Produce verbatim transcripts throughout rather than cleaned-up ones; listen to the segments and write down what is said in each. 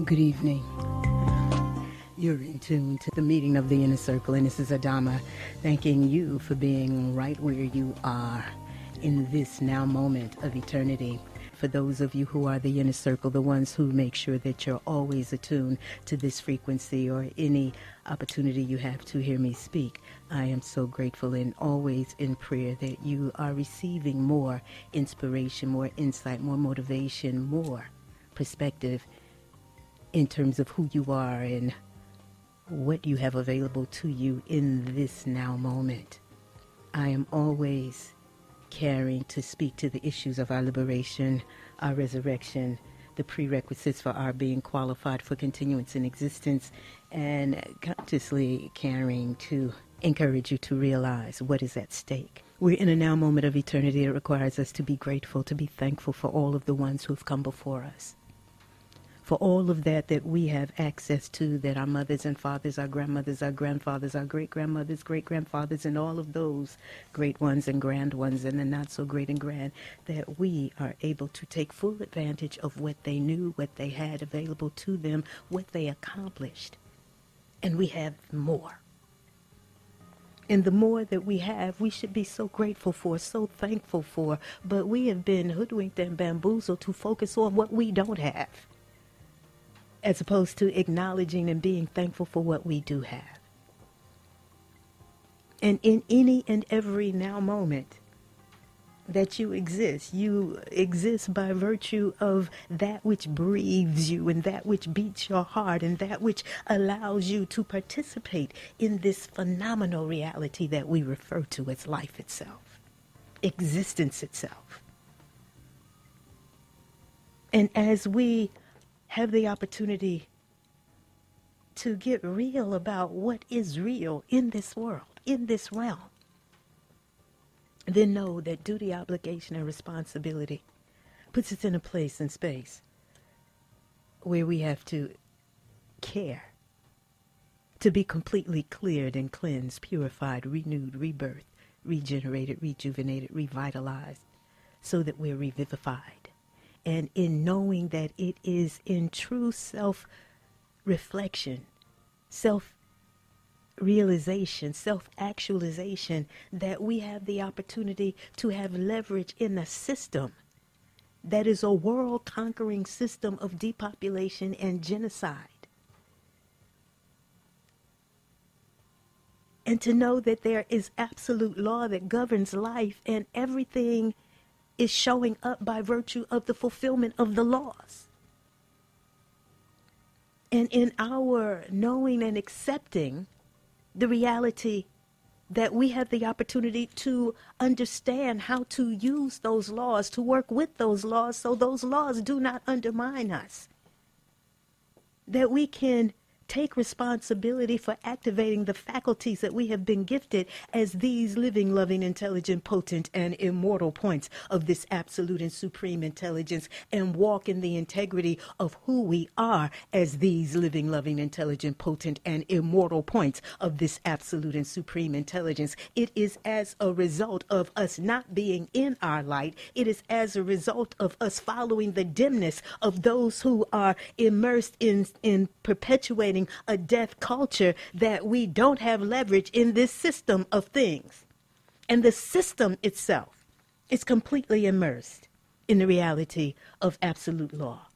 Good evening. You're in tune to the meeting of the Inner Circle, and this is Adama thanking you for being right where you are in this now moment of eternity. For those of you who are the Inner Circle, the ones who make sure that you're always attuned to this frequency or any opportunity you have to hear me speak, I am so grateful and always in prayer that you are receiving more inspiration, more insight, more motivation, more perspective in terms of who you are and what you have available to you in this now moment. I am always caring to speak to the issues of our liberation, our resurrection, the prerequisites for our being qualified for continuance in existence, and consciously caring to encourage you to realize what is at stake. We're in a now moment of eternity. It requires us to be grateful, to be thankful for all of the ones who have come before us, for all of that that we have access to, that our mothers and fathers, our grandmothers, our grandfathers, our great-grandmothers, great-grandfathers, and all of those great ones and grand ones and the not-so-great and grand, that we are able to take full advantage of what they knew, what they had available to them, what they accomplished. And we have more. And the more that we have, we should be so grateful for, so thankful for, but we have been hoodwinked and bamboozled to focus on what we don't have, as opposed to acknowledging and being thankful for what we do have. And in any and every now moment that you exist, you exist by virtue of that which breathes you and that which beats your heart and that which allows you to participate in this phenomenal reality that we refer to as life itself, existence itself. And as we have the opportunity to get real about what is real in this world, in this realm, then know that duty, obligation, and responsibility puts us in a place and space where we have to care to be completely cleared and cleansed, purified, renewed, rebirthed, regenerated, rejuvenated, revitalized, so that we're revivified. And in knowing that it is in true self-reflection, self-realization, self-actualization that we have the opportunity to have leverage in a system that is a world-conquering system of depopulation and genocide. And to know that there is absolute law that governs life, and everything is showing up by virtue of the fulfillment of the laws. And in our knowing and accepting the reality that we have the opportunity to understand how to use those laws, to work with those laws so those laws do not undermine us, that we can take responsibility for activating the faculties that we have been gifted as these living, loving, intelligent, potent, and immortal points of this absolute and supreme intelligence, and walk in the integrity of who we are as these living, loving, intelligent, potent, and immortal points of this absolute and supreme intelligence. It is as a result of us not being in our light. It is as a result of us following the dimness of those who are immersed in, in perpetuating a death culture that we don't have leverage in this system of things. And the system itself is completely immersed in the reality of absolute law,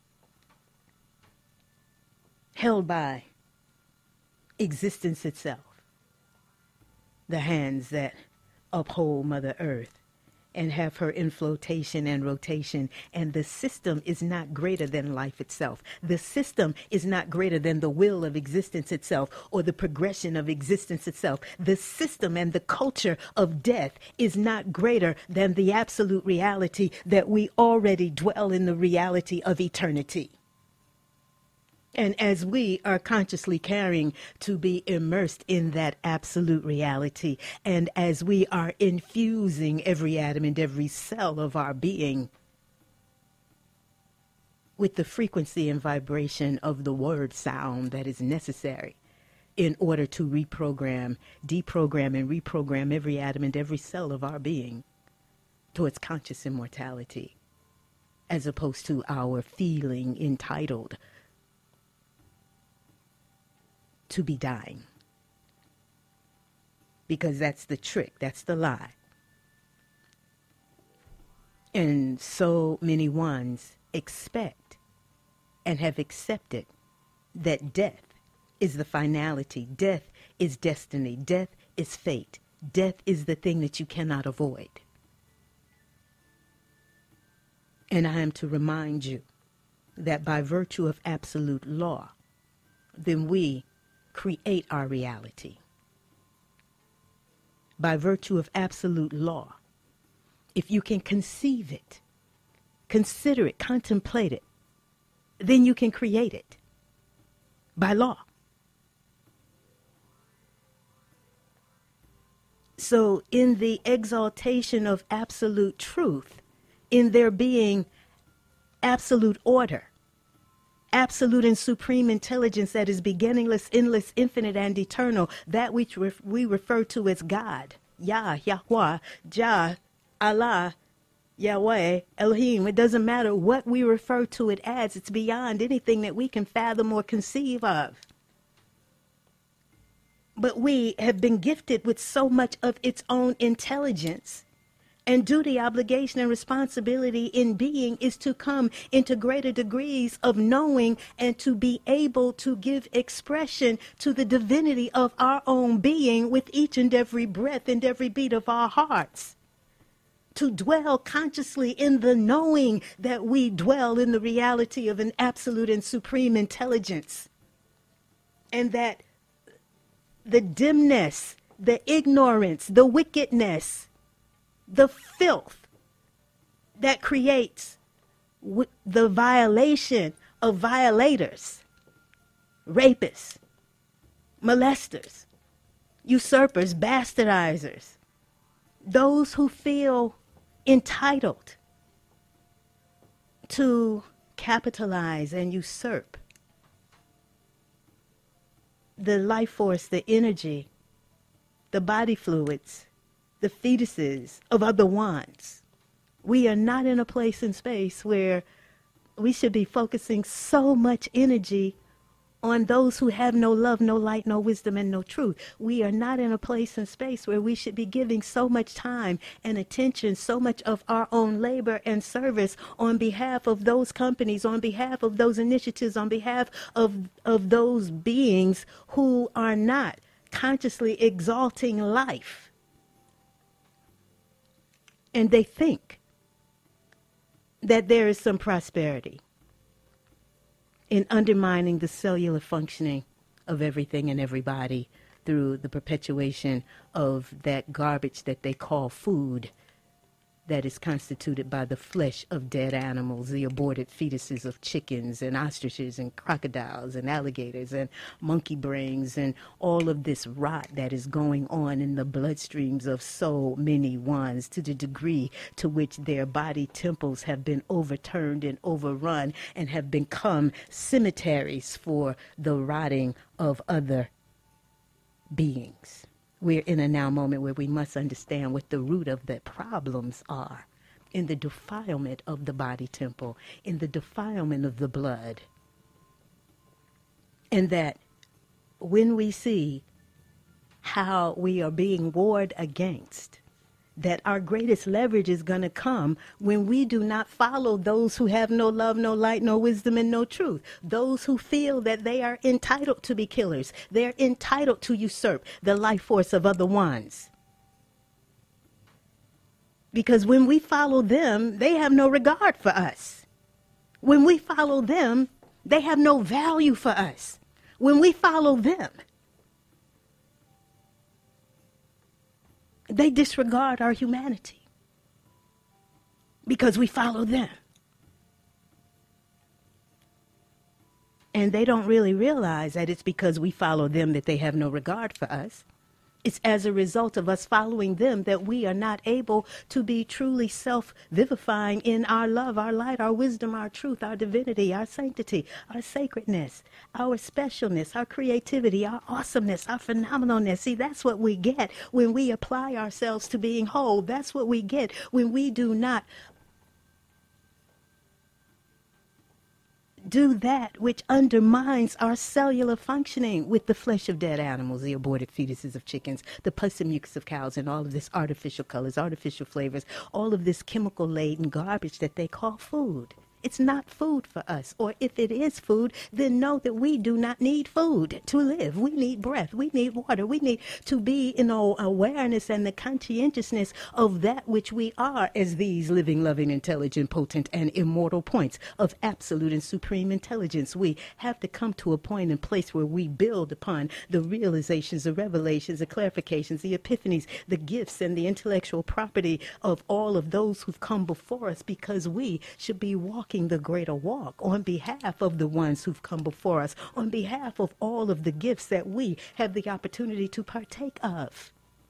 held by existence itself, the hands that uphold Mother Earth and have her in flotation and rotation. And the system is not greater than life itself. The system is not greater than the will of existence itself or the progression of existence itself. The system and the culture of death is not greater than the absolute reality that we already dwell in, the reality of eternity. And as we are consciously caring to be immersed in that absolute reality, and as we are infusing every atom and every cell of our being with the frequency and vibration of the word sound that is necessary in order to reprogram, deprogram, and reprogram every atom and every cell of our being towards conscious immortality, as opposed to our feeling entitled to be dying. Because that's the trick, that's the lie. And so many ones expect and have accepted that death is the finality. Death is destiny. Death is fate. Death is the thing that you cannot avoid. And I am to remind you that by virtue of absolute law, then we create our reality. By virtue of absolute law, if you can conceive it, consider it, contemplate it, then you can create it by law. So in the exaltation of absolute truth, in there being absolute order, absolute and supreme intelligence that is beginningless, endless, infinite, and eternal, that which we refer to as God, Yah, Yahweh, Jah, Allah, Yahweh, Elohim. It doesn't matter what we refer to it as. It's beyond anything that we can fathom or conceive of. But we have been gifted with so much of its own intelligence, and duty, obligation, and responsibility in being is to come into greater degrees of knowing and to be able to give expression to the divinity of our own being with each and every breath and every beat of our hearts. To dwell consciously in the knowing that we dwell in the reality of an absolute and supreme intelligence. And that the dimness, the ignorance, the wickedness, the filth that creates w- the violation of violators, rapists, molesters, usurpers, bastardizers, those who feel entitled to capitalize and usurp the life force, the energy, the body fluids, the fetuses of other ones. We are not in a place and space where we should be focusing so much energy on those who have no love, no light, no wisdom, and no truth. We are not in a place and space where we should be giving so much time and attention, so much of our own labor and service on behalf of those companies, on behalf of those initiatives, on behalf of, of those beings who are not consciously exalting life. And they think that there is some prosperity in undermining the cellular functioning of everything and everybody through the perpetuation of that garbage that they call food, that is constituted by the flesh of dead animals, the aborted fetuses of chickens and ostriches and crocodiles and alligators and monkey brains, and all of this rot that is going on in the bloodstreams of so many ones, to the degree to which their body temples have been overturned and overrun and have become cemeteries for the rotting of other beings. We're in a now moment where we must understand what the root of the problems are in the defilement of the body temple, in the defilement of the blood. And that when we see how we are being warred against, that our greatest leverage is going to come when we do not follow those who have no love, no light, no wisdom, and no truth. Those who feel that they are entitled to be killers. They're entitled to usurp the life force of other ones. Because when we follow them, they have no regard for us. When we follow them, they have no value for us. When we follow them, they disregard our humanity because we follow them. And they don't really realize that it's because we follow them that they have no regard for us. It's as a result of us following them that we are not able to be truly self-vivifying in our love, our light, our wisdom, our truth, our divinity, our sanctity, our sacredness, our specialness, our creativity, our awesomeness, our phenomenalness. See, that's what we get when we apply ourselves to being whole. That's what we get when we do not do that which undermines our cellular functioning with the flesh of dead animals, the aborted fetuses of chickens, the pus and mucus of cows, and all of this artificial colors, artificial flavors, all of this chemical-laden garbage that they call food. It's not food for us. Or if it is food, then know that we do not need food to live. We need breath. We need water. We need to be in our awareness and the conscientiousness of that which we are as these living, loving, intelligent, potent, and immortal points of absolute and supreme intelligence. We have to come to a point and place where we build upon the realizations, the revelations, the clarifications, the epiphanies, the gifts, and the intellectual property of all of those who've come before us, because we should be walking the greater walk on behalf of the ones who've come before us, on behalf of all of the gifts that we have the opportunity to partake of.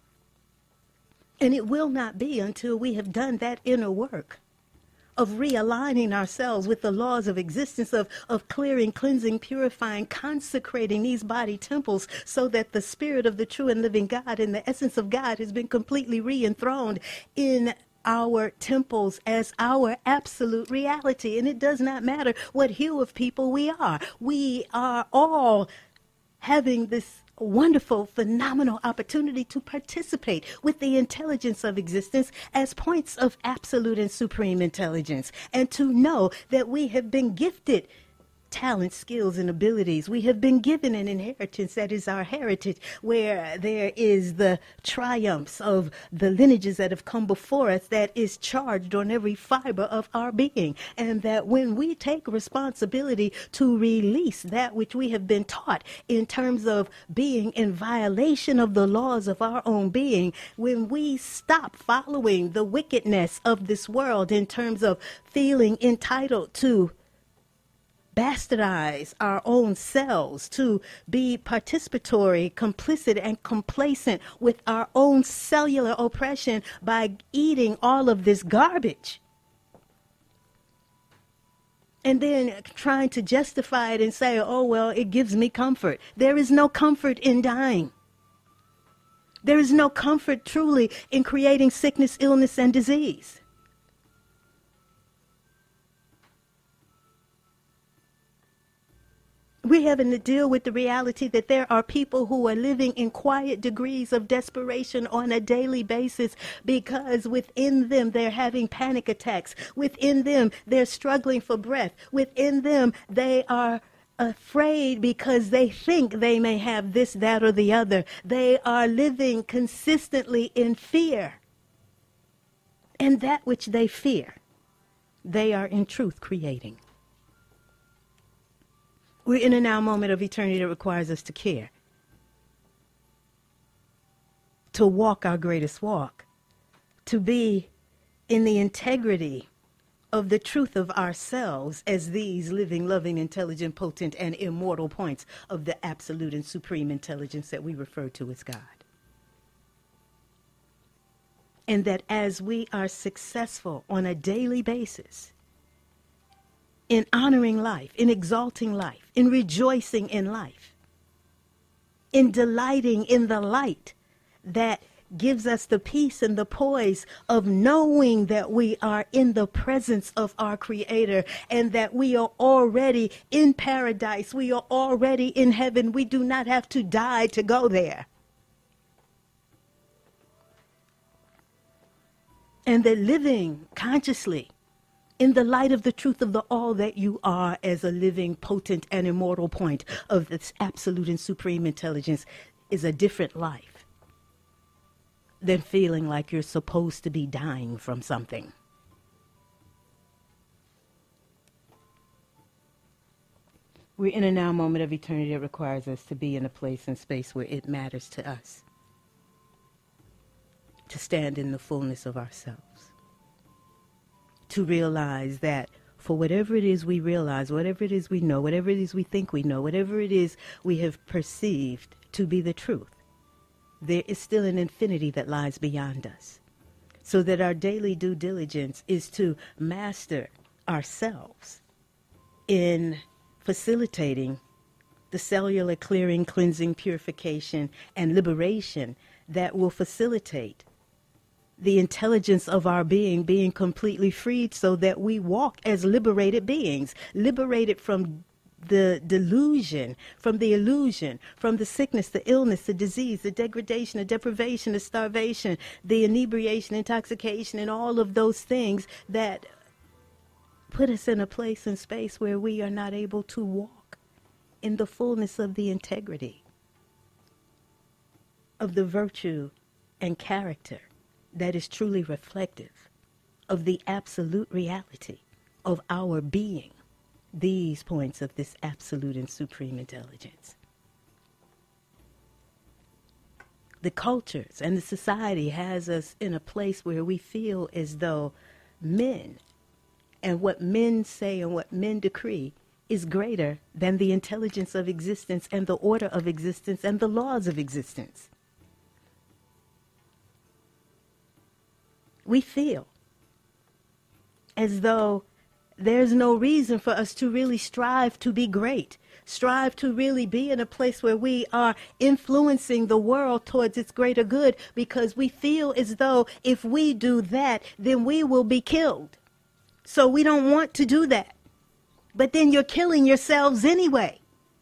And it will not be until we have done that inner work of realigning ourselves with the laws of existence, of, of clearing, cleansing, purifying, consecrating these body temples so that the spirit of the true and living God and the essence of God has been completely re-enthroned in our temples as our absolute reality. And it does not matter what hue of people we are. We are all having this wonderful, phenomenal opportunity to participate with the intelligence of existence as points of absolute and supreme intelligence, and to know that we have been gifted talents, skills, and abilities. We have been given an inheritance that is our heritage, where there is the triumphs of the lineages that have come before us that is charged on every fiber of our being. And that when we take responsibility to release that which we have been taught in terms of being in violation of the laws of our own being, when we stop following the wickedness of this world in terms of feeling entitled to bastardize our own selves, to be participatory, complicit, and complacent with our own cellular oppression by eating all of this garbage, and then trying to justify it and say, oh, well, it gives me comfort. There is no comfort in dying. There is no comfort truly in creating sickness, illness, and disease. We're having to deal with the reality that there are people who are living in quiet degrees of desperation on a daily basis, because within them they're having panic attacks. Within them they're struggling for breath. Within them they are afraid because they think they may have this, that, or the other. They are living consistently in fear. And that which they fear, they are in truth creating. We're in a now moment of eternity that requires us to care, to walk our greatest walk, to be in the integrity of the truth of ourselves as these living, loving, intelligent, potent, and immortal points of the absolute and supreme intelligence that we refer to as God. And that as we are successful on a daily basis in honoring life, in exalting life, in rejoicing in life, in delighting in the light that gives us the peace and the poise of knowing that we are in the presence of our Creator and that we are already in paradise. We are already in heaven. We do not have to die to go there. And that living consciously in the light of the truth of the all that you are as a living, potent, and immortal point of this absolute and supreme intelligence is a different life than feeling like you're supposed to be dying from something. We're in a now moment of eternity that requires us to be in a place and space where it matters to us, to stand in the fullness of ourselves, to realize that for whatever it is we realize, whatever it is we know, whatever it is we think we know, whatever it is we have perceived to be the truth, there is still an infinity that lies beyond us. So that our daily due diligence is to master ourselves in facilitating the cellular clearing, cleansing, purification, and liberation that will facilitate the intelligence of our being being completely freed so that we walk as liberated beings, liberated from the delusion, from the illusion, from the sickness, the illness, the disease, the degradation, the deprivation, the starvation, the inebriation, intoxication, and all of those things that put us in a place and space where we are not able to walk in the fullness of the integrity of the virtue and character that is truly reflective of the absolute reality of our being, these points of this absolute and supreme intelligence. The cultures and the society has us in a place where we feel as though men and what men say and what men decree is greater than the intelligence of existence and the order of existence and the laws of existence. We feel as though there's no reason for us to really strive to be great, strive to really be in a place where we are influencing the world towards its greater good, because we feel as though if we do that, then we will be killed. So we don't want to do that. But then you're killing yourselves anyway,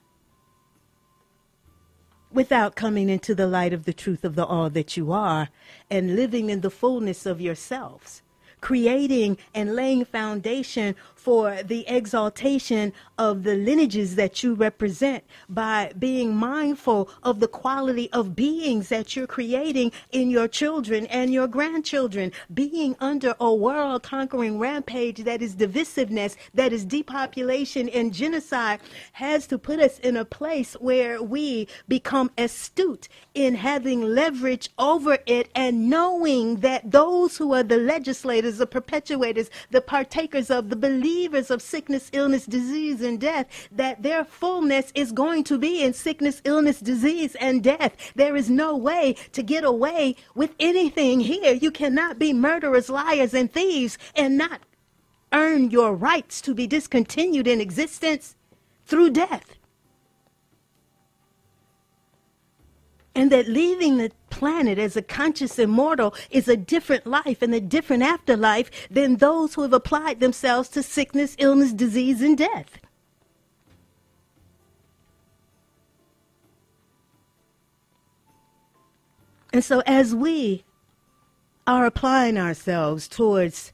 without coming into the light of the truth of the all that you are and living in the fullness of yourselves, creating and laying foundation for the exaltation of the lineages that you represent by being mindful of the quality of beings that you're creating in your children and your grandchildren. Being under a world conquering rampage that is divisiveness, that is depopulation and genocide, has to put us in a place where we become astute in having leverage over it and knowing that those who are the legislators, the perpetuators, the partakers of, the believers of sickness, illness, disease, and death, that their fullness is going to be in sickness, illness, disease, and death. There is no way to get away with anything here. You cannot be murderers, liars, and thieves and not earn your rights to be discontinued in existence through death. And that leaving the planet as a conscious immortal is a different life and a different afterlife than those who have applied themselves to sickness, illness, disease, and death. And so as we are applying ourselves towards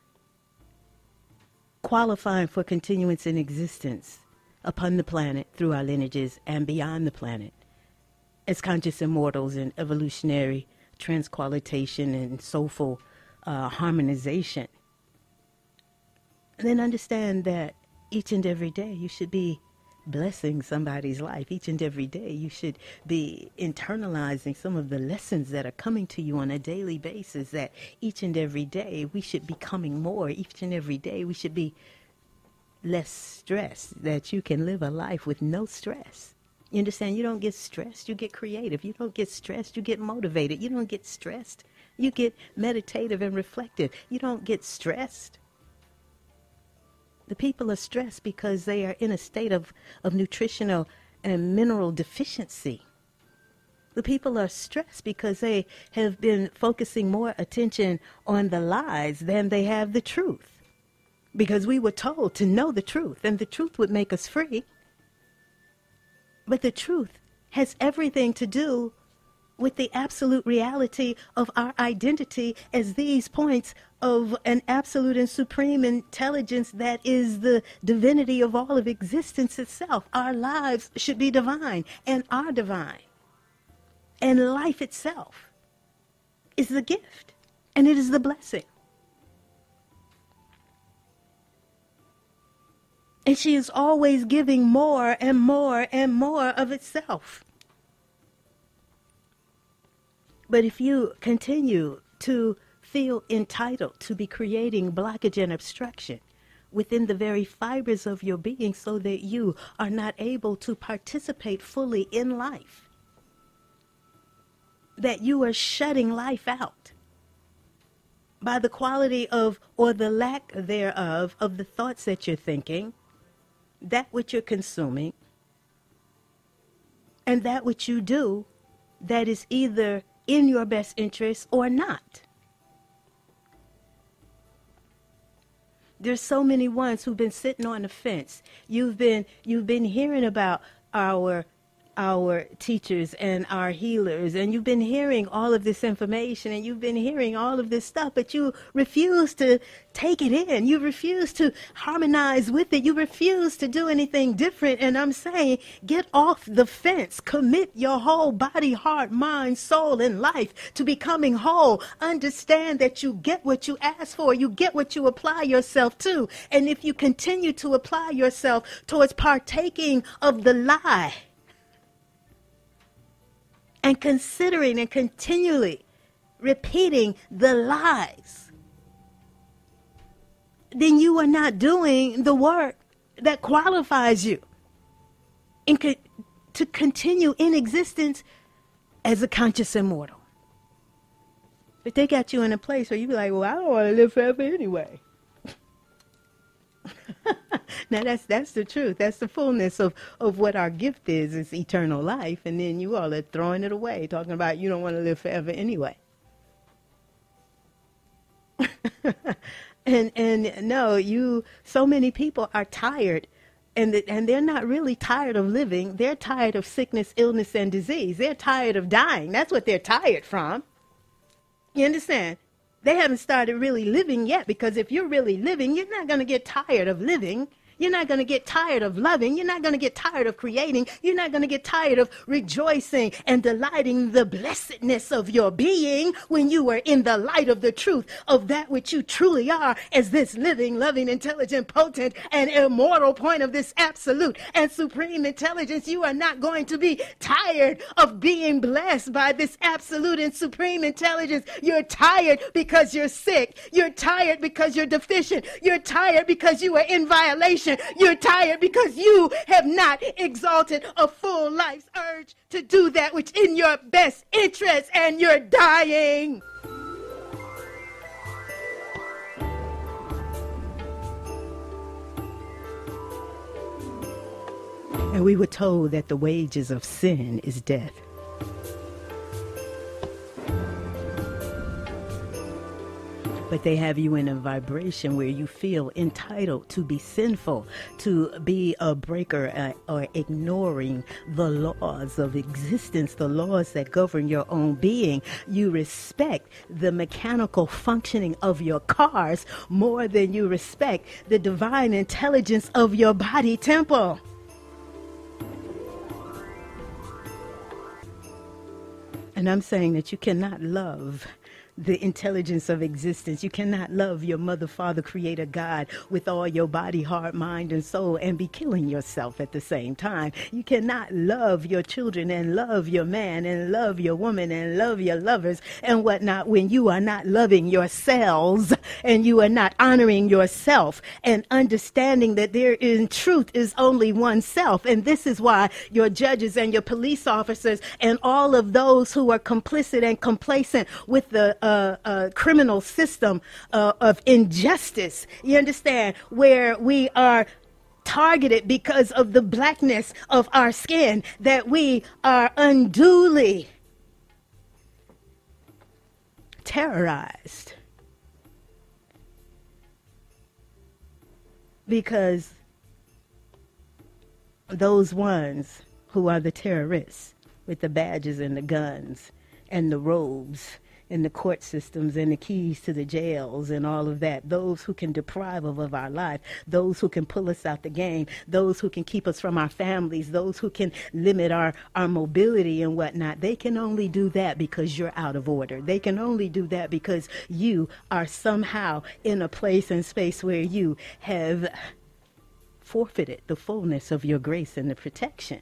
qualifying for continuance in existence upon the planet through our lineages and beyond the planet, as conscious immortals in evolutionary transqualitation and soulful uh, harmonization. And then understand that each and every day you should be blessing somebody's life. Each and every day you should be internalizing some of the lessons that are coming to you on a daily basis, that each and every day we should be becoming more. Each and every day we should be less stressed, that you can live a life with no stress. You understand? You don't get stressed, you get creative. You don't get stressed, you get motivated. You don't get stressed, you get meditative and reflective. You don't get stressed. The people are stressed because they are in a state of, of nutritional and mineral deficiency. The people are stressed because they have been focusing more attention on the lies than they have the truth. Because we were told to know the truth, and the truth would make us free. But the truth has everything to do with the absolute reality of our identity as these points of an absolute and supreme intelligence that is the divinity of all of existence itself. Our lives should be divine and are divine. And life itself is the gift, and it is the blessing. And she is always giving more and more and more of itself. But if you continue to feel entitled to be creating blockage and obstruction within the very fibers of your being so that you are not able to participate fully in life, that you are shutting life out by the quality of, or the lack thereof, of the thoughts that you're thinking, that which you're consuming, and that which you do that is either in your best interest or not. There's so many ones who've been sitting on the fence. You've been you've been hearing about our our teachers and our healers, and you've been hearing all of this information, and you've been hearing all of this stuff, but you refuse to take it in. You refuse to harmonize with it. You refuse to do anything different. And I'm saying, get off the fence. Commit your whole body, heart, mind, soul, and life to becoming whole. Understand that you get what you ask for. You get what you apply yourself to. And if you continue to apply yourself towards partaking of the lie, and considering and continually repeating the lies, then you are not doing the work that qualifies you in co- to continue in existence as a conscious immortal. But they got you in a place where you be like, well, I don't want to live forever anyway. Now that's that's the truth. That's the fullness of, of what our gift is, is eternal life. And then you all are throwing it away, talking about you don't want to live forever anyway. and and no, you so many people are tired, and the, and they're not really tired of living. They're tired of sickness, illness, and disease. They're tired of dying. That's what they're tired from. You understand? They haven't started really living yet, because if you're really living, you're not going to get tired of living. You're not going to get tired of loving. You're not going to get tired of creating. You're not going to get tired of rejoicing and delighting the blessedness of your being when you are in the light of the truth of that which you truly are as this living, loving, intelligent, potent, and immortal point of this absolute and supreme intelligence. You are not going to be tired of being blessed by this absolute and supreme intelligence. You're tired because you're sick. You're tired because you're deficient. You're tired because you are in violation. You're tired because you have not exalted a full life's urge to do that which in your best interest, and you're dying. And we were told that the wages of sin is death. But they have you in a vibration where you feel entitled to be sinful, to be a breaker, uh, or ignoring the laws of existence, the laws that govern your own being. You respect the mechanical functioning of your cars more than you respect the divine intelligence of your body temple. And I'm saying that you cannot love the intelligence of existence. You cannot love your mother, father, creator, God with all your body, heart, mind, and soul and be killing yourself at the same time. You cannot love your children and love your man and love your woman and love your lovers and whatnot when you are not loving yourselves and you are not honoring yourself and understanding that there in truth is only one self. And this is why your judges and your police officers and all of those who are complicit and complacent with the Uh, uh, criminal system uh, of injustice, you understand, where we are targeted because of the blackness of our skin, that we are unduly terrorized because those ones who are the terrorists with the badges and the guns and the robes and the court systems and the keys to the jails and all of that, those who can deprive of, of our life, those who can pull us out the game, those who can keep us from our families, those who can limit our, our mobility and whatnot, they can only do that because you're out of order. They can only do that because you are somehow in a place and space where you have forfeited the fullness of your grace and the protection.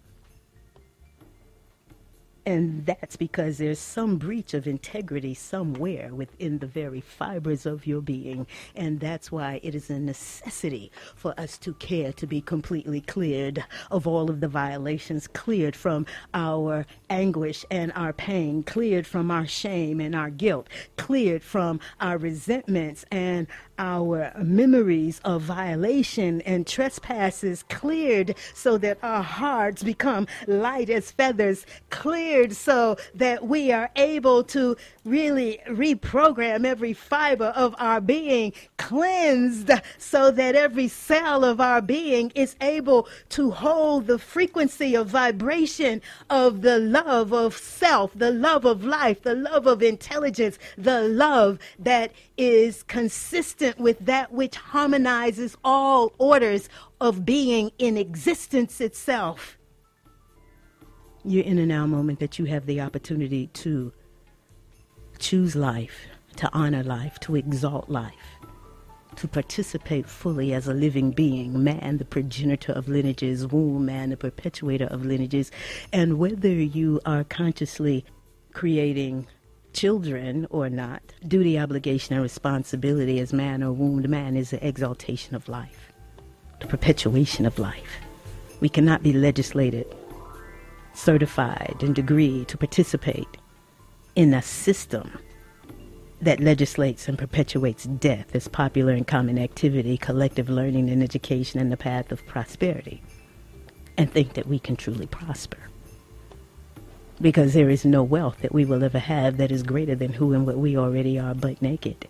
And that's because there's some breach of integrity somewhere within the very fibers of your being. And that's why it is a necessity for us to care to be completely cleared of all of the violations, cleared from our anguish and our pain, cleared from our shame and our guilt, cleared from our resentments and our memories of violation and trespasses, cleared so that our hearts become light as feathers, cleared geared so that we are able to really reprogram every fiber of our being, cleansed so that every cell of our being is able to hold the frequency of vibration of the love of self, the love of life, the love of intelligence, the love that is consistent with that which harmonizes all orders of being in existence itself. You're in a now moment that you have the opportunity to choose life, to honor life, to exalt life, to participate fully as a living being, man, the progenitor of lineages, womb, man, the perpetuator of lineages. And whether you are consciously creating children or not, duty, obligation, and responsibility as man or wombed man is the exaltation of life, the perpetuation of life. We cannot be legislated, certified, and agreed to participate in a system that legislates and perpetuates death as popular and common activity, collective learning and education, and the path of prosperity, and think that we can truly prosper. Because there is no wealth that we will ever have that is greater than who and what we already are, but naked.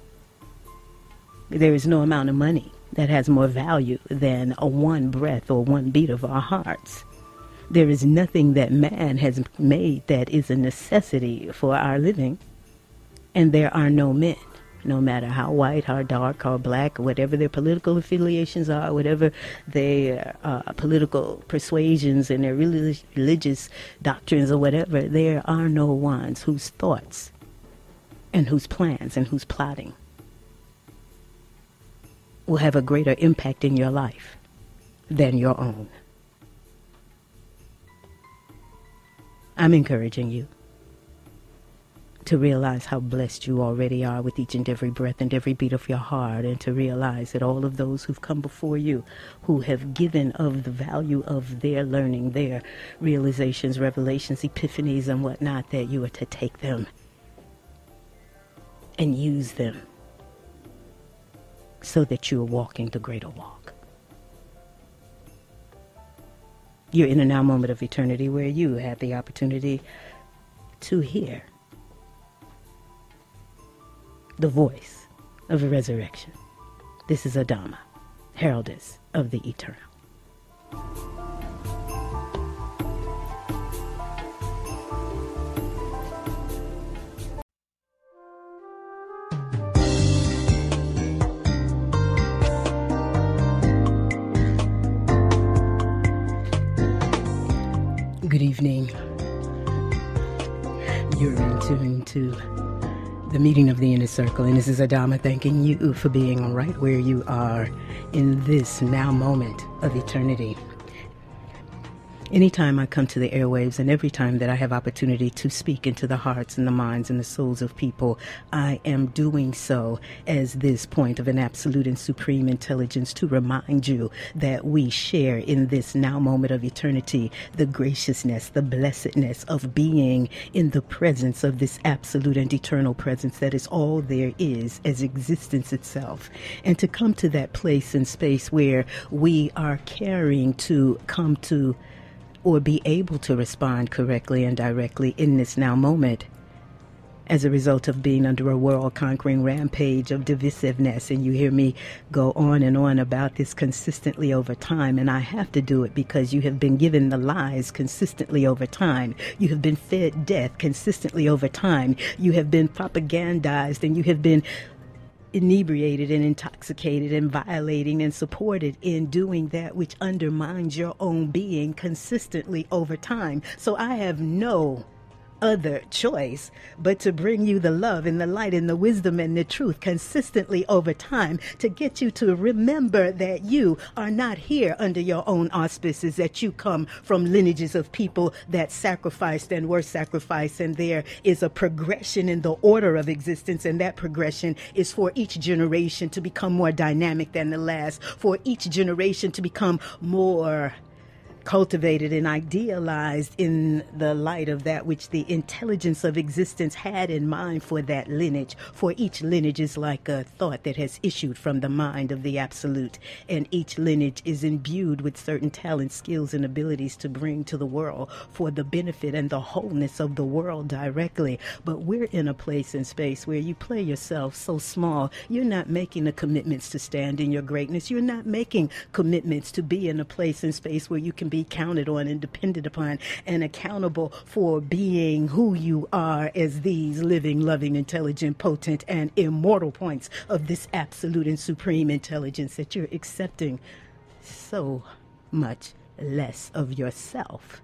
There is no amount of money that has more value than a one breath or one beat of our hearts. There is nothing that man has made that is a necessity for our living. And there are no men, no matter how white, how dark, how black, whatever their political affiliations are, whatever their uh, political persuasions and their relig- religious doctrines or whatever, there are no ones whose thoughts and whose plans and whose plotting will have a greater impact in your life than your own. I'm encouraging you to realize how blessed you already are with each and every breath and every beat of your heart, and to realize that all of those who've come before you, who have given of the value of their learning, their realizations, revelations, epiphanies, and whatnot, that you are to take them and use them so that you are walking the greater walk. You're in a now moment of eternity where you have the opportunity to hear the voice of resurrection. This is Adama, heraldess of the eternal. Good evening. You're in tune to the meeting of the inner circle, and this is Adama thanking you for being right where you are in this now moment of eternity. Anytime I come to the airwaves, and every time that I have opportunity to speak into the hearts and the minds and the souls of people, I am doing so as this point of an absolute and supreme intelligence to remind you that we share in this now moment of eternity the graciousness, the blessedness of being in the presence of this absolute and eternal presence that is all there is as existence itself. And to come to that place and space where we are caring to come to or be able to respond correctly and directly in this now moment as a result of being under a world-conquering rampage of divisiveness. And you hear me go on and on about this consistently over time, and I have to do it because you have been given the lies consistently over time. You have been fed death consistently over time. You have been propagandized, and you have been inebriated and intoxicated and violating and supported in doing that which undermines your own being consistently over time. So I have no other choice but to bring you the love and the light and the wisdom and the truth consistently over time, to get you to remember that you are not here under your own auspices, that you come from lineages of people that sacrificed and were sacrificed, and there is a progression in the order of existence, and that progression is for each generation to become more dynamic than the last, for each generation to become more cultivated and idealized in the light of that which the intelligence of existence had in mind for that lineage. For each lineage is like a thought that has issued from the mind of the absolute, and each lineage is imbued with certain talents, skills, and abilities to bring to the world for the benefit and the wholeness of the world directly. But we're in a place and space where you play yourself so small. You're not making the commitments to stand in your greatness. You're not making commitments to be in a place and space where you can be counted on and depended upon and accountable for being who you are as these living, loving, intelligent, potent, and immortal points of this absolute and supreme intelligence that you're accepting so much less of yourself.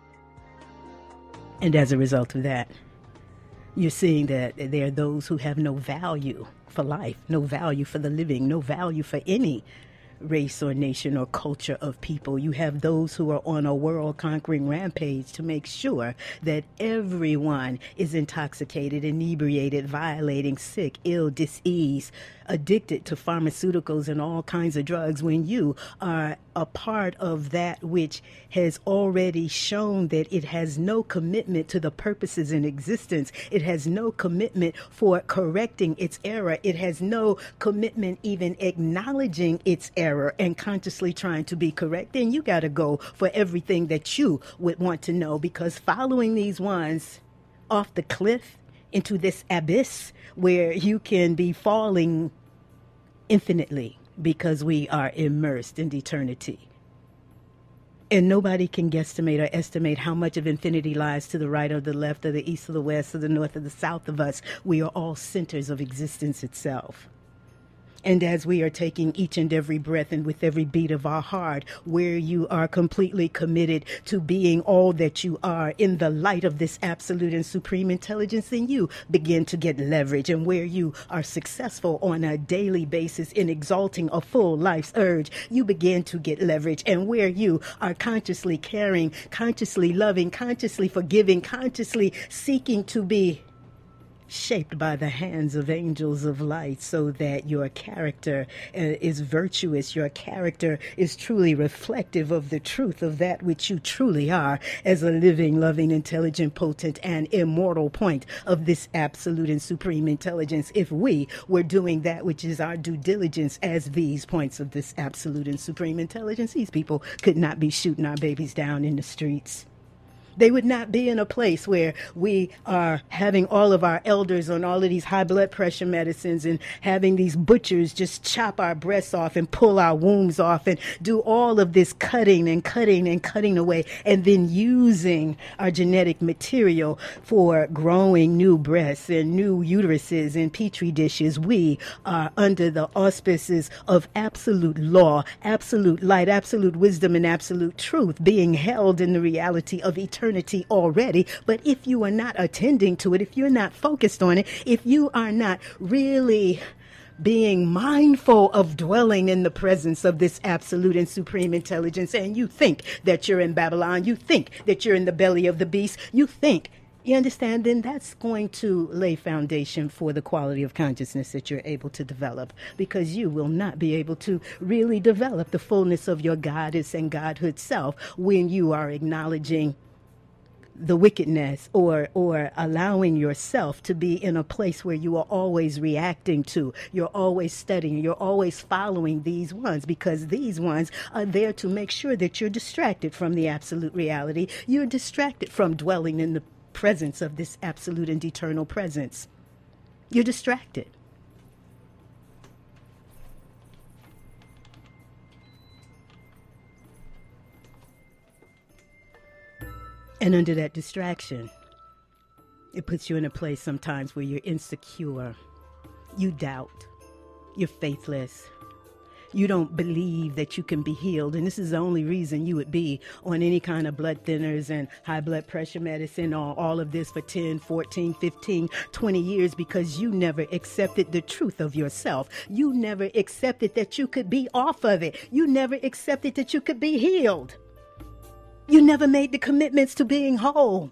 And as a result of that, you're seeing that there are those who have no value for life, no value for the living, no value for any race or nation or culture of people. You have those who are on a world-conquering rampage to make sure that everyone is intoxicated, inebriated, violating, sick, ill, diseased, addicted to pharmaceuticals and all kinds of drugs, when you are a part of that which has already shown that it has no commitment to the purposes in existence. It has no commitment for correcting its error. It has no commitment even acknowledging its error and consciously trying to be correct. Then you got to go for everything that you would want to know, because following these ones off the cliff into this abyss where you can be falling infinitely, because we are immersed in eternity. And nobody can guesstimate or estimate how much of infinity lies to the right or the left or the east or the west or the north or the south of us. We are all centers of existence itself. And as we are taking each and every breath and with every beat of our heart, where you are completely committed to being all that you are in the light of this absolute and supreme intelligence, then you begin to get leverage. And where you are successful on a daily basis in exalting a full life's urge, you begin to get leverage. And where you are consciously caring, consciously loving, consciously forgiving, consciously seeking to be shaped by the hands of angels of light, so that your character uh, is virtuous, your character is truly reflective of the truth of that which you truly are as a living, loving, intelligent, potent, and immortal point of this absolute and supreme intelligence. If we were doing that which is our due diligence as these points of this absolute and supreme intelligence, these people could not be shooting our babies down in the streets. They would not be in a place where we are having all of our elders on all of these high blood pressure medicines and having these butchers just chop our breasts off and pull our wombs off and do all of this cutting and cutting and cutting away, and then using our genetic material for growing new breasts and new uteruses and petri dishes. We are under the auspices of absolute law, absolute light, absolute wisdom, and absolute truth, being held in the reality of eternity already. But if you are not attending to it, if you're not focused on it, if you are not really being mindful of dwelling in the presence of this absolute and supreme intelligence, and you think that you're in Babylon, you think that you're in the belly of the beast, you think, you understand, then that's going to lay foundation for the quality of consciousness that you're able to develop, because you will not be able to really develop the fullness of your goddess and godhood self when you are acknowledging the wickedness, or or allowing yourself to be in a place where you are always reacting to, you're always studying, you're always following these ones, because these ones are there to make sure that you're distracted from the absolute reality. You're distracted from dwelling in the presence of this absolute and eternal presence. You're distracted. And under that distraction, it puts you in a place sometimes where you're insecure, you doubt, you're faithless, you don't believe that you can be healed. And this is the only reason you would be on any kind of blood thinners and high blood pressure medicine or all of this for ten, fourteen, fifteen, twenty years, because you never accepted the truth of yourself. You never accepted that you could be off of it. You never accepted that you could be healed. You never made the commitments to being whole.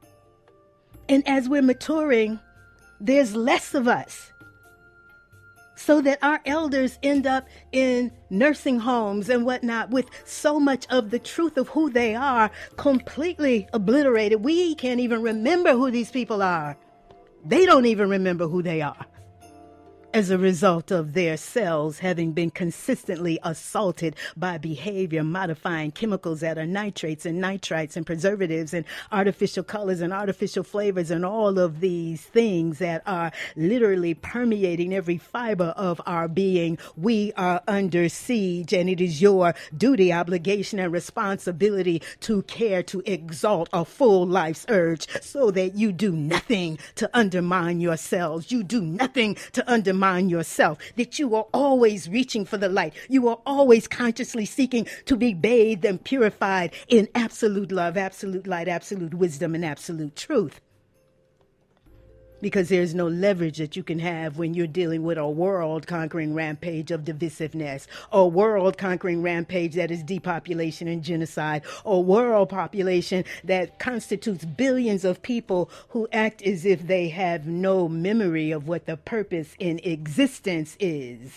And as we're maturing, there's less of us. so that our elders end up in nursing homes and whatnot with so much of the truth of who they are completely obliterated. We can't even remember who these people are. They don't even remember who they are, as a result of their cells having been consistently assaulted by behavior modifying chemicals that are nitrates and nitrites and preservatives and artificial colors and artificial flavors and all of these things that are literally permeating every fiber of our being. We are under siege, and it is your duty, obligation, and responsibility to care to exalt a full life's urge so that you do nothing to undermine yourselves. You do nothing to undermine yourself, that you are always reaching for the light. You are always consciously seeking to be bathed and purified in absolute love, absolute light, absolute wisdom, and absolute truth. Because there's no leverage that you can have when you're dealing with a world-conquering rampage of divisiveness, a world-conquering rampage that is depopulation and genocide, a world population that constitutes billions of people who act as if they have no memory of what the purpose in existence is.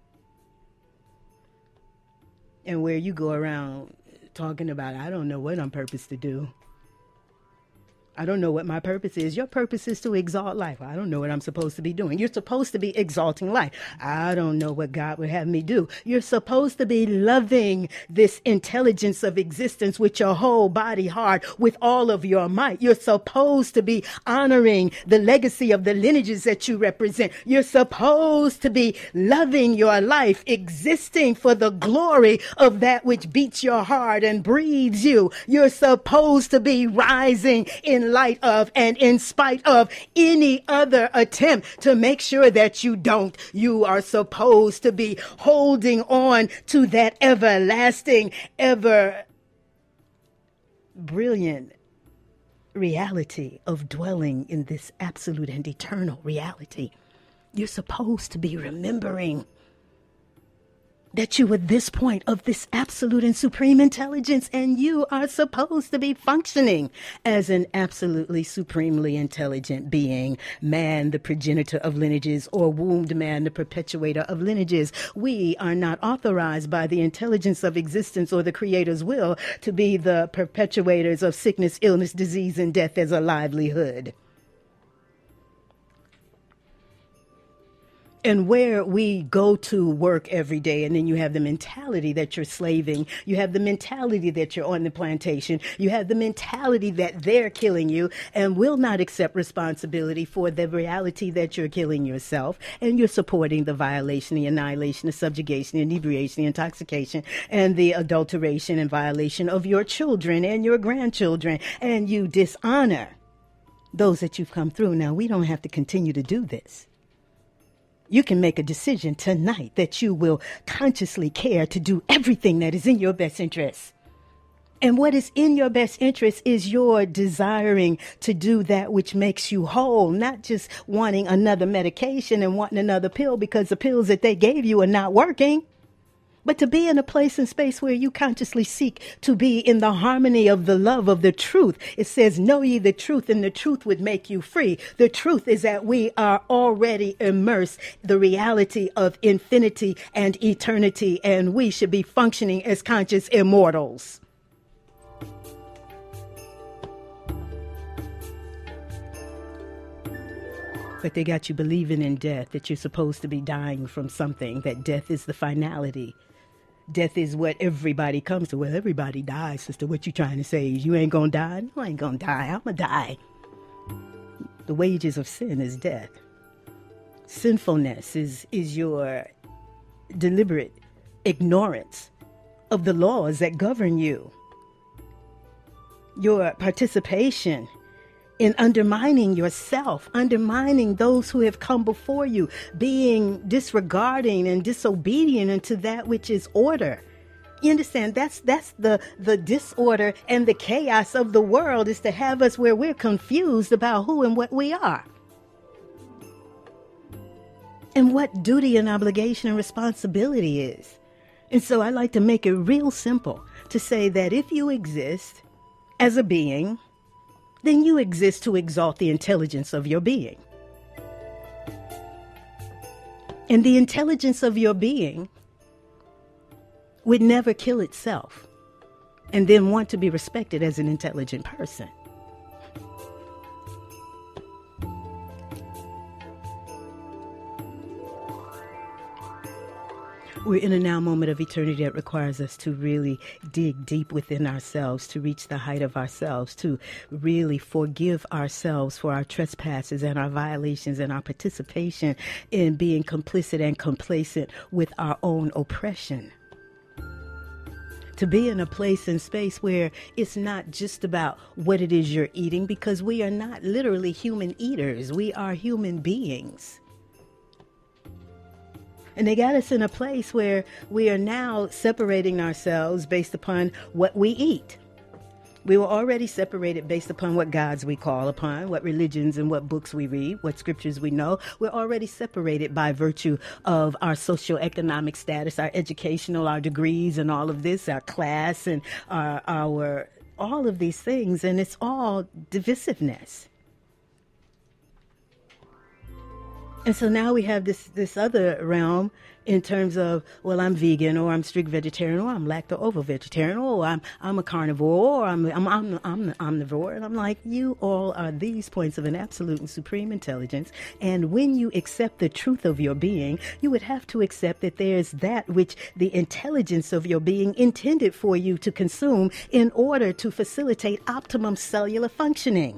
And where you go around talking about, I don't know what I'm purposed to do. I don't know what my purpose is. Your purpose is to exalt life. I don't know what I'm supposed to be doing. You're supposed to be exalting life. I don't know what God would have me do. You're supposed to be loving this intelligence of existence with your whole body, heart, with all of your might. You're supposed to be honoring the legacy of the lineages that you represent. You're supposed to be loving your life, existing for the glory of that which beats your heart and breathes you. You're supposed to be rising in light of and in spite of any other attempt to make sure that you don't. You are supposed to be holding on to that everlasting, ever brilliant reality of dwelling in this absolute and eternal reality. You're supposed to be remembering that you at this point of this absolute and supreme intelligence, and you are supposed to be functioning as an absolutely supremely intelligent being. Man, the progenitor of lineages, or wombed man, the perpetuator of lineages. We are not authorized by the intelligence of existence or the Creator's will to be the perpetuators of sickness, illness, disease, and death as a livelihood. And where we go to work every day, and then you have the mentality that you're slaving, you have the mentality that you're on the plantation, you have the mentality that they're killing you and will not accept responsibility for the reality that you're killing yourself, and you're supporting the violation, the annihilation, the subjugation, the inebriation, the intoxication, and the adulteration and violation of your children and your grandchildren, and you dishonor those that you've come through. Now, we don't have to continue to do this. You can make a decision tonight that you will consciously care to do everything that is in your best interest. And what is in your best interest is your desiring to do that which makes you whole, not just wanting another medication and wanting another pill because the pills that they gave you are not working. But to be in a place and space where you consciously seek to be in the harmony of the love of the truth. It says, know ye the truth, and the truth would make you free. The truth is that we are already immersed in the reality of infinity and eternity, and we should be functioning as conscious immortals. But they got you believing in death, that you're supposed to be dying from something, that death is the finality. Death is what everybody comes to. Well, everybody dies, sister. What you trying to say is you ain't gonna die? No, I ain't gonna die. I'm gonna die. The wages of sin is death. Sinfulness is, is your deliberate ignorance of the laws that govern you. Your participation in undermining yourself, undermining those who have come before you, being disregarding and disobedient unto that which is order. You understand? That's that's the, the disorder and the chaos of the world, is to have us where we're confused about who and what we are. And what duty and obligation and responsibility is. And so I like to make it real simple to say that if you exist as a being, then you exist to exalt the intelligence of your being. And the intelligence of your being would never kill itself and then want to be respected as an intelligent person. We're in a now moment of eternity that requires us to really dig deep within ourselves, to reach the height of ourselves, to really forgive ourselves for our trespasses and our violations and our participation in being complicit and complacent with our own oppression. To be in a place and space where it's not just about what it is you're eating, because we are not literally human eaters. We are human beings. And they got us in a place where we are now separating ourselves based upon what we eat. We were already separated based upon what gods we call upon, what religions and what books we read, what scriptures we know. We're already separated by virtue of our socioeconomic status, our educational, our degrees and all of this, our class and our, our all of these things. And it's all divisiveness. And so now we have this, this other realm in terms of, well, I'm vegan, or I'm strict vegetarian, or I'm lacto-ovo-vegetarian, or I'm I'm a carnivore, or I'm I'm I'm I'm omnivore. And I'm like, you all are these points of an absolute and supreme intelligence. And when you accept the truth of your being, you would have to accept that there's that which the intelligence of your being intended for you to consume in order to facilitate optimum cellular functioning.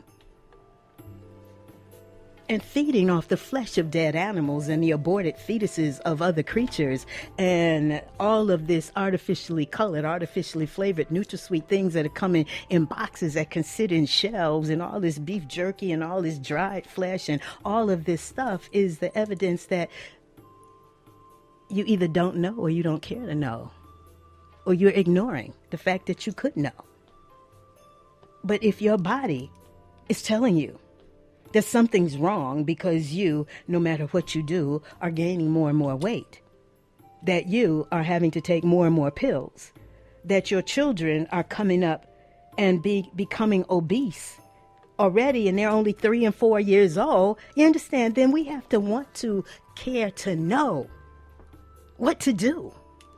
And feeding off the flesh of dead animals and the aborted fetuses of other creatures and all of this artificially colored, artificially flavored NutraSweet things that are coming in boxes that can sit in shelves, and all this beef jerky and all this dried flesh and all of this stuff is the evidence that you either don't know or you don't care to know, or you're ignoring the fact that you could know. But if your body is telling you that something's wrong because you, no matter what you do, are gaining more and more weight, that you are having to take more and more pills, that your children are coming up and be becoming obese already, and they're only three and four years old, you understand, then we have to want to care to know what to do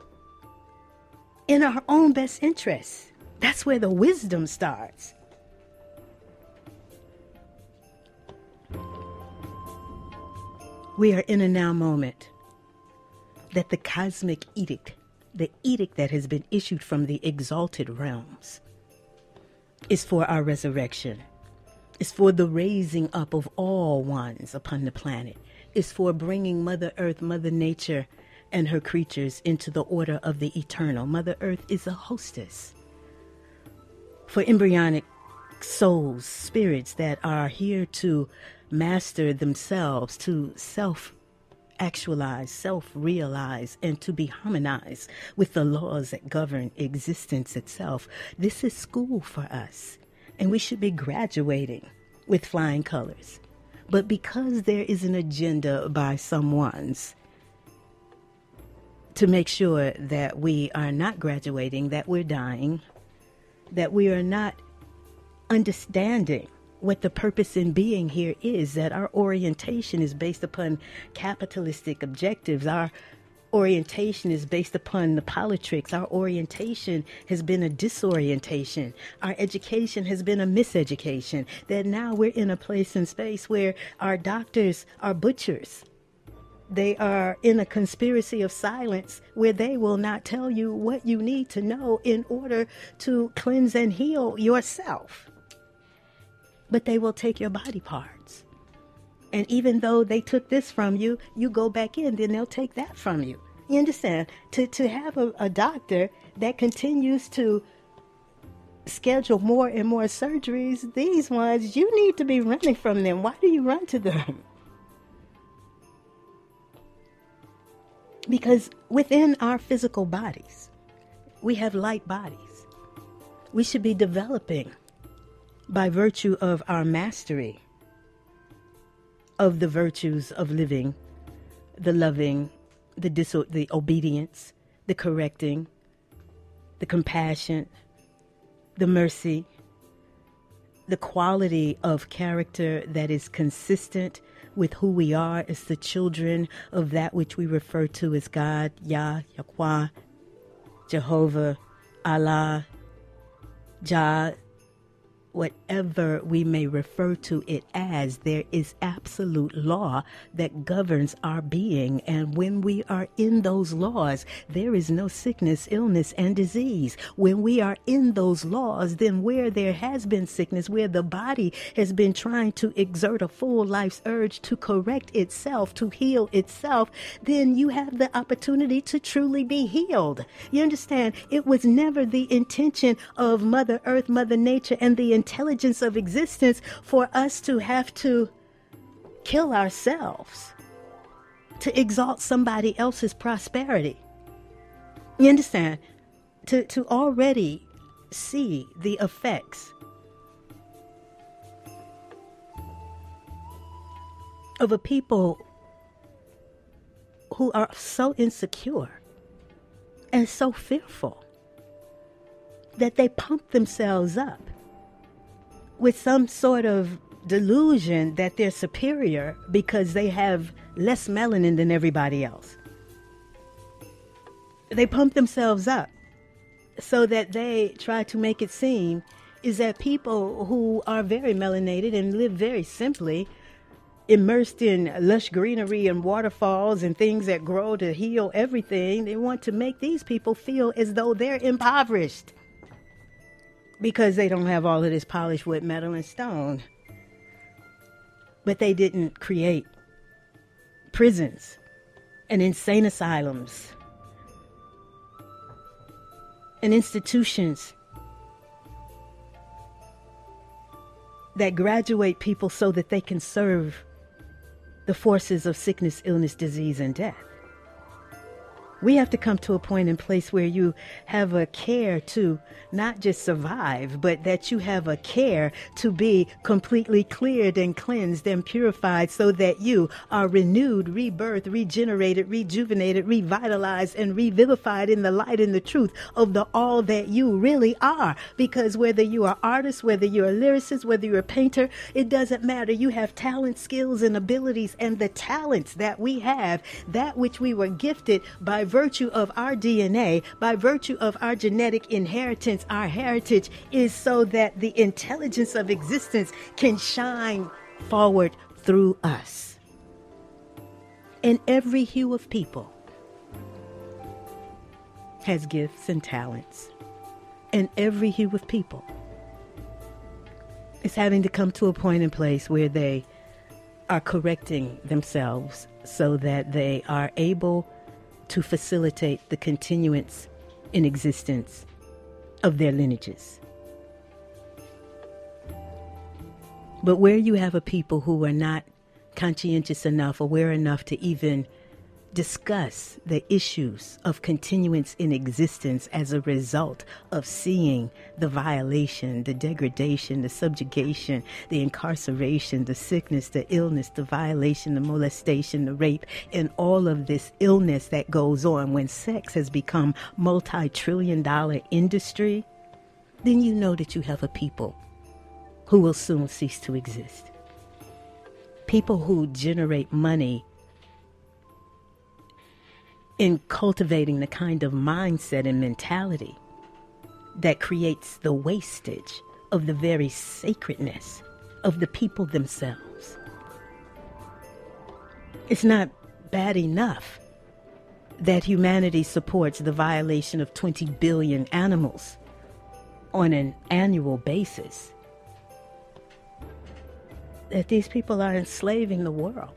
in our own best interests. That's where the wisdom starts. We are in a now moment that the cosmic edict, the edict that has been issued from the exalted realms, is for our resurrection, is for the raising up of all ones upon the planet, is for bringing Mother Earth, Mother Nature, and her creatures into the order of the eternal. Mother Earth is a hostess for embryonic souls, spirits that are here to master themselves, to self-actualize, self-realize, and to be harmonized with the laws that govern existence itself. This is school for us, and we should be graduating with flying colors. But because there is an agenda by someone's to make sure that we are not graduating, that we're dying, that we are not understanding what the purpose in being here is, that our orientation is based upon capitalistic objectives. Our orientation is based upon the politricks. Our orientation has been a disorientation. Our education has been a miseducation. That now we're in a place and space where our doctors are butchers. They are in a conspiracy of silence where they will not tell you what you need to know in order to cleanse and heal yourself. But they will take your body parts. And even though they took this from you, you go back in, then they'll take that from you. You understand? To to have a, a doctor that continues to schedule more and more surgeries, these ones, you need to be running from them. Why do you run to them? Because within our physical bodies, we have light bodies. We should be developing by virtue of our mastery of the virtues of living, the loving, the dis- the obedience, the correcting, the compassion, the mercy, the quality of character that is consistent with who we are as the children of that which we refer to as God, Yah, Yahweh, Jehovah, Allah, Jah, whatever we may refer to it as, there is absolute law that governs our being. And when we are in those laws, there is no sickness, illness, and disease. When we are in those laws, then where there has been sickness, where the body has been trying to exert a full life's urge to correct itself, to heal itself, then you have the opportunity to truly be healed. You understand? It was never the intention of Mother Earth, Mother Nature, and the intelligence of existence for us to have to kill ourselves to exalt somebody else's prosperity. You understand? To, to already see the effects of a people who are so insecure and so fearful that they pump themselves up with some sort of delusion that they're superior because they have less melanin than everybody else. They pump themselves up so that they try to make it seem is that people who are very melanated and live very simply, immersed in lush greenery and waterfalls and things that grow to heal everything, they want to make these people feel as though they're impoverished, because they don't have all of this polished wood, metal, and stone. But they didn't create prisons and insane asylums and institutions that graduate people so that they can serve the forces of sickness, illness, disease, and death. We have to come to a point and place where you have a care to not just survive, but that you have a care to be completely cleared and cleansed and purified so that you are renewed, rebirthed, regenerated, rejuvenated, revitalized, and revivified in the light and the truth of the all that you really are. Because whether you are artist, whether you're a lyricist, whether you're a painter, it doesn't matter. You have talent, skills, and abilities, and the talents that we have, that which we were gifted by virtue of our D N A, by virtue of our genetic inheritance, our heritage, is so that the intelligence of existence can shine forward through us. And every hue of people has gifts and talents. And every hue of people is having to come to a point and place where they are correcting themselves so that they are able to facilitate the continuance in existence of their lineages. But where you have a people who are not conscientious enough, aware enough to even discuss the issues of continuance in existence as a result of seeing the violation, the degradation, the subjugation, the incarceration, the sickness, the illness, the violation, the molestation, the rape, and all of this illness that goes on when sex has become multi-trillion dollar industry, then you know that you have a people who will soon cease to exist. People who generate money in cultivating the kind of mindset and mentality that creates the wastage of the very sacredness of the people themselves. It's not bad enough that humanity supports the violation of twenty billion animals on an annual basis, that these people are enslaving the world.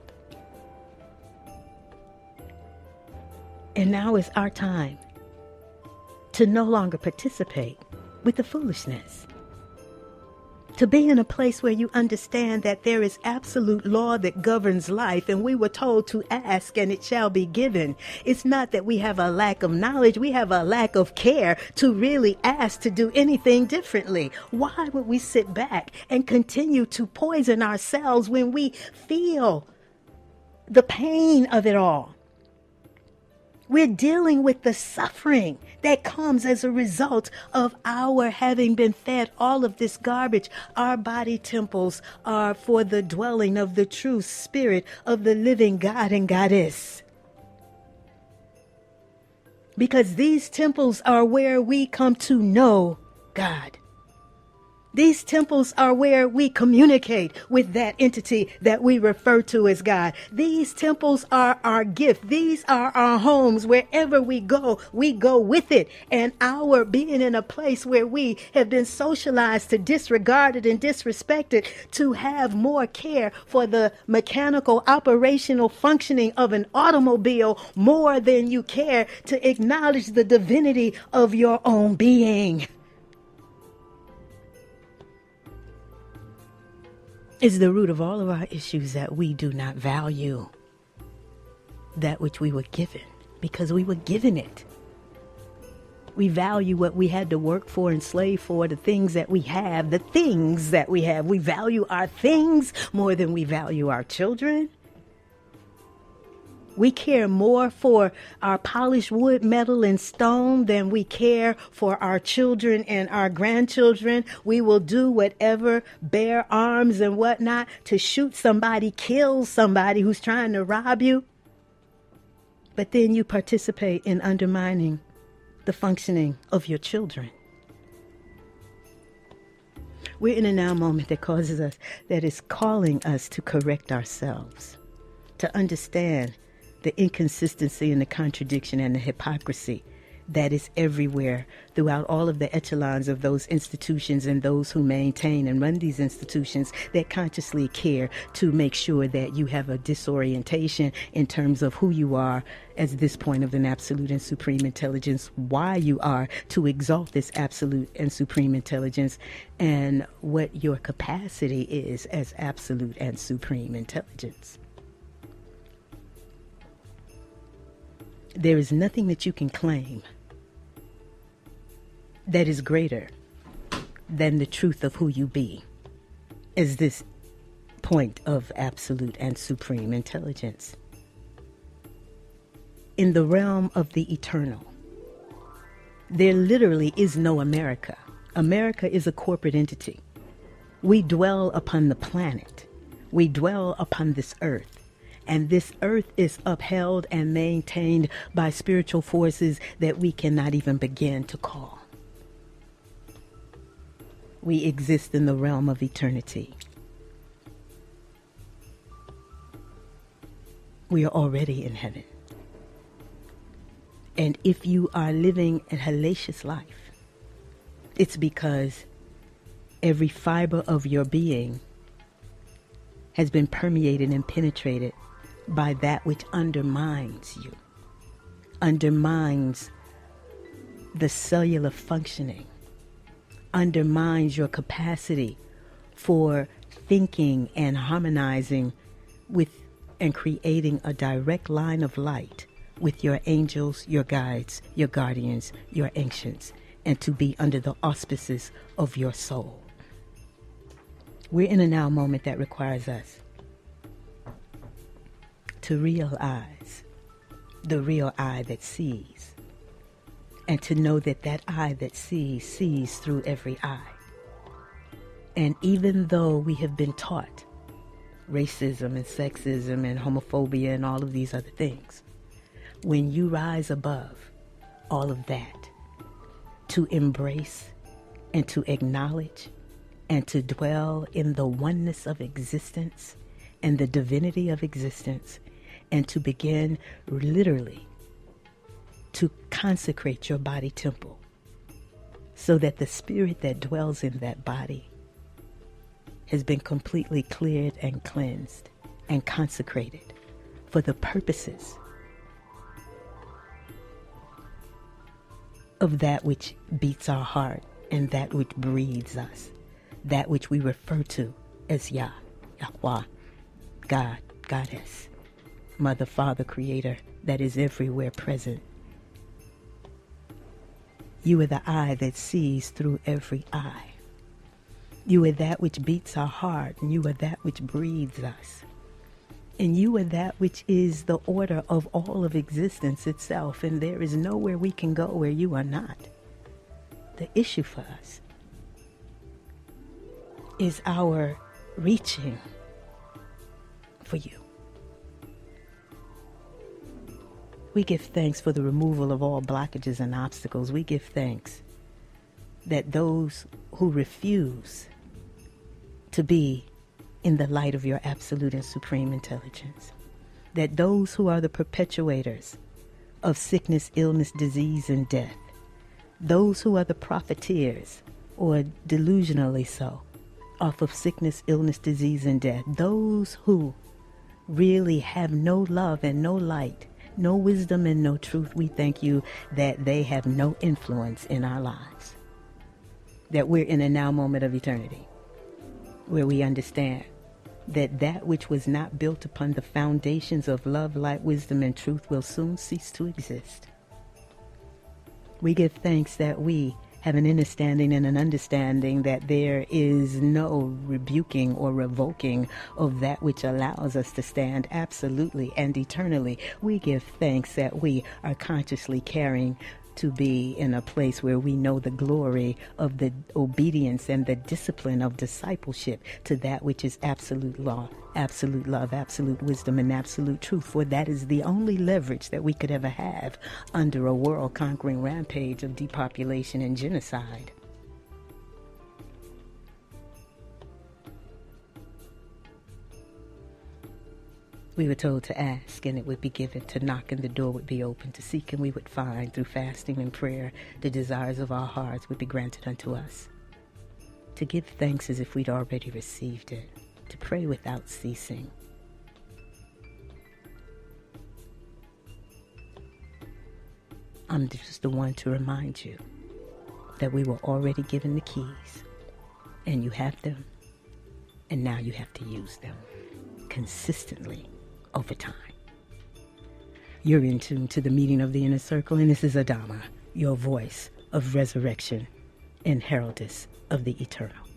And now is our time to no longer participate with the foolishness. To be in a place where you understand that there is absolute law that governs life, and we were told to ask and it shall be given. It's not that we have a lack of knowledge, we have a lack of care to really ask to do anything differently. Why would we sit back and continue to poison ourselves when we feel the pain of it all? We're dealing with the suffering that comes as a result of our having been fed all of this garbage. Our body temples are for the dwelling of the true spirit of the living God and Goddess. Because these temples are where we come to know God. These temples are where we communicate with that entity that we refer to as God. These temples are our gift. These are our homes. Wherever we go, we go with it. And our being in a place where we have been socialized to disregarded and disrespected, to have more care for the mechanical operational functioning of an automobile more than you care to acknowledge the divinity of your own being. Is the root of all of our issues that we do not value that which we were given, because we were given it. We value what we had to work for and slave for, the things that we have, the things that we have. We value our things more than we value our children. We care more for our polished wood, metal, and stone than we care for our children and our grandchildren. We will do whatever, bare arms and whatnot, to shoot somebody, kill somebody who's trying to rob you. But then you participate in undermining the functioning of your children. We're in a now moment that causes us, that is calling us to correct ourselves, to understand the inconsistency and the contradiction and the hypocrisy that is everywhere throughout all of the echelons of those institutions and those who maintain and run these institutions that consciously care to make sure that you have a disorientation in terms of who you are as this point of an absolute and supreme intelligence, why you are to exalt this absolute and supreme intelligence, and what your capacity is as absolute and supreme intelligence. There is nothing that you can claim that is greater than the truth of who you be as this point of absolute and supreme intelligence. In the realm of the eternal, there literally is no America. America is a corporate entity. We dwell upon the planet. We dwell upon this earth. And this earth is upheld and maintained by spiritual forces that we cannot even begin to call. We exist in the realm of eternity. We are already in heaven. And if you are living a hellacious life, it's because every fiber of your being has been permeated and penetrated by that which undermines you, undermines the cellular functioning, undermines your capacity for thinking and harmonizing with and creating a direct line of light with your angels, your guides, your guardians, your ancients, and to be under the auspices of your soul. We're in a now moment that requires us to realize the real eye that sees, and to know that that eye that sees, sees through every eye. And even though we have been taught racism and sexism and homophobia and all of these other things, when you rise above all of that, to embrace and to acknowledge and to dwell in the oneness of existence and the divinity of existence, and to begin literally to consecrate your body temple so that the spirit that dwells in that body has been completely cleared and cleansed and consecrated for the purposes of that which beats our heart and that which breathes us, that which we refer to as Yah, Yahweh, God, Goddess, Mother, Father, Creator, that is everywhere present. You are the eye that sees through every eye. You are that which beats our heart, and you are that which breathes us. And you are that which is the order of all of existence itself. And there is nowhere we can go where you are not. The issue for us is our reaching for you. We give thanks for the removal of all blockages and obstacles. We give thanks that those who refuse to be in the light of your absolute and supreme intelligence, that those who are the perpetuators of sickness, illness, disease, and death, those who are the profiteers, or delusionally so, off of sickness, illness, disease, and death, those who really have no love and no light, no wisdom and no truth, we thank you that they have no influence in our lives, that we're in a now moment of eternity, where we understand that that which was not built upon the foundations of love, light, wisdom, and truth will soon cease to exist. We give thanks that we have an understanding and an understanding that there is no rebuking or revoking of that which allows us to stand absolutely and eternally. We give thanks that we are consciously caring to be in a place where we know the glory of the obedience and the discipline of discipleship to that which is absolute law, absolute love, absolute wisdom, and absolute truth. For that is the only leverage that we could ever have under a world-conquering rampage of depopulation and genocide. We were told to ask, and it would be given, to knock, and the door would be open, to seek, and we would find. Through fasting and prayer, the desires of our hearts would be granted unto us. To give thanks as if we'd already received it. To pray without ceasing. I'm just the one to remind you that we were already given the keys, and you have them, and now you have to use them consistently over time. You're in tune to the meeting of the Inner Circle, and this is Adama, your voice of resurrection and heraldess of the eternal.